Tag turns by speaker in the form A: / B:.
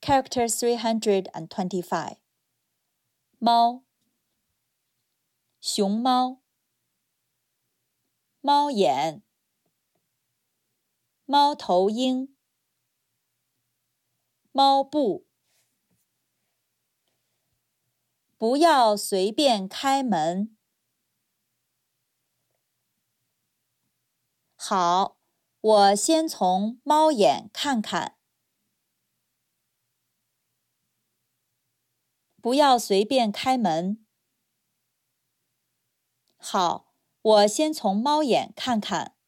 A: Character 325. 猫，熊猫，猫眼，猫头鹰，猫步，不要随便开门。好，我先从猫眼看看。不要随便开门。好，我先从猫眼看看。